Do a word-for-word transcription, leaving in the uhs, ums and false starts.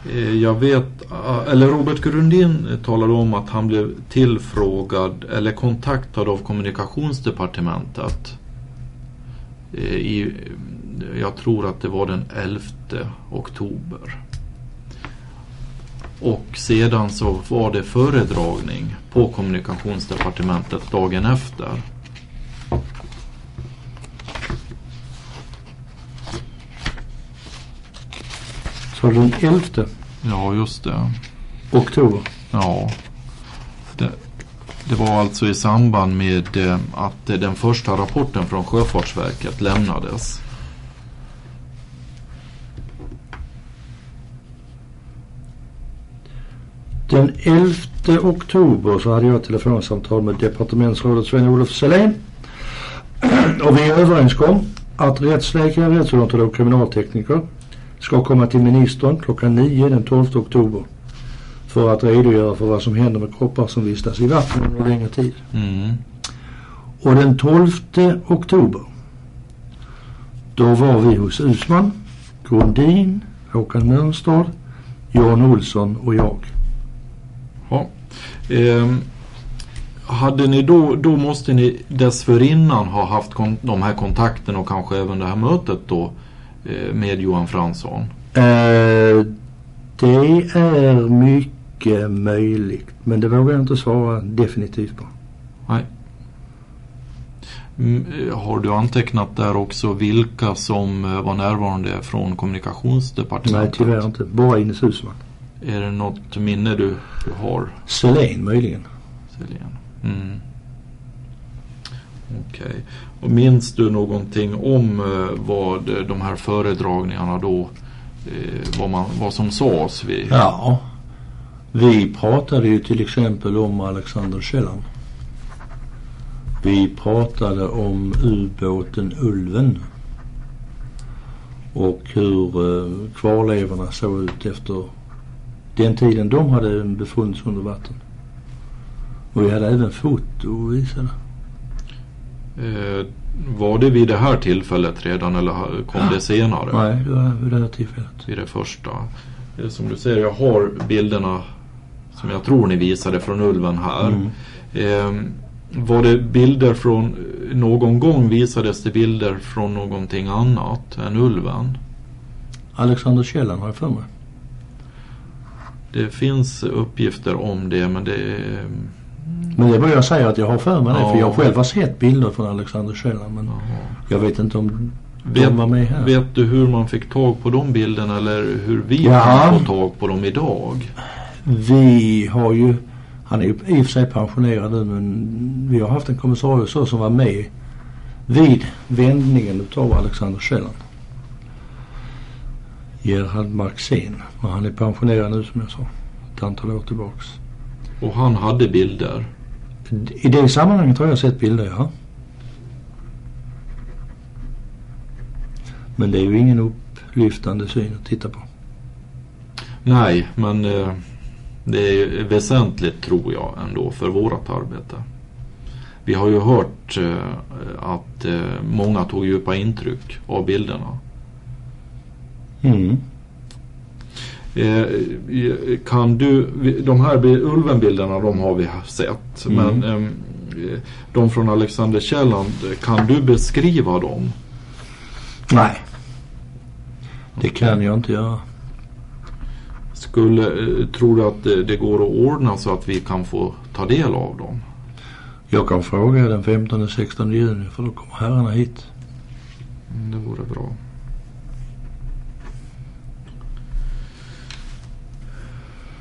Jag vet, eller Robert Grundin talade om att han blev tillfrågad eller kontaktad av kommunikationsdepartementet i, jag tror att det var den elfte oktober. Och sedan så var det föredragning på kommunikationsdepartementet dagen efter. Så den elfte? Ja, just det. Oktober? Ja. Det, det var alltså i samband med eh, att eh, den första rapporten från Sjöfartsverket lämnades. Den elfte oktober så hade jag telefonsamtal med departementsrådet Sven-Olof Selén. Och vi överenskom att rättsläkare, rättsodontolog och kriminaltekniker ska komma till ministern klockan nio den tolfte oktober för att redogöra för vad som händer med kroppar som vistas i vatten under längre tid. Mm. Och den tolfte oktober då var vi hos Usman, Grundin, Håkan Mörnstad, Jan Olsson och jag. Ja. Eh, hade ni då, då måste ni dessförinnan ha haft kon- de här kontakterna och kanske även det här mötet då eh, med Johan Fransson? Eh, det är mycket möjligt, men det vågar jag inte svara definitivt på. Nej. Mm, har du antecknat där också vilka som var närvarande från kommunikationsdepartementet? Nej, tyvärr inte. Bara Ines Usman. Är det något minne du, du har? Selén möjligen. Selén. Mm. Okej. Okay. Och minns du någonting om eh, vad de här föredragningarna då, eh, vad, man, vad som sades vid? Ja. Vi pratade ju till exempel om Alexander Källan. Vi pratade om ubåten Ulven. Och hur eh, kvarlevorna såg ut efter den tiden de hade befunnits under vatten. Och vi hade även foto visade. Eh, var det vid det här tillfället redan eller kom det senare? Nej, det var vid det här tillfället. Vid det första. Eh, som du säger, jag har bilderna som jag tror ni visade från Ulven här. Mm. Eh, var det bilder från, någon gång visades det bilder från någonting annat än Ulven? Alexander Källan har jag för mig. Det finns uppgifter om det, men det är... Men det är vad jag säger att jag har för mig det, ja. För jag själv har sett bilder från Alexander Källan, men ja. Jag vet inte om vet, de var med här. Vet du hur man fick tag på de bilderna eller hur vi ja. kan få tag på dem idag? Vi har ju, han är ju i och för sig pensionerad nu, men vi har haft en kommissarie så som var med vid vändningen utav Alexander Källan. Gerhard Marxén, men han är pensionerad nu som jag sa, ett antal år tillbaks. Och han hade bilder? I det sammanhanget har jag sett bilder, ja. Men det är ju ingen upplyftande syn att titta på. Nej, men eh, det är väsentligt tror jag ändå för vårat arbete. Vi har ju hört eh, att eh, många tog djupa intryck av bilderna. Mm. Eh, kan du, de här Ulvenbilderna de har vi sett, mm. men eh, de från Alexander Källan, kan du beskriva dem? Nej, det kan jag inte göra. Skulle, eh, tror du att det, det går att ordna så att vi kan få ta del av dem? Jag kan fråga den femtonde sextonde juni, för då kommer herrarna hit. Mm, det vore bra.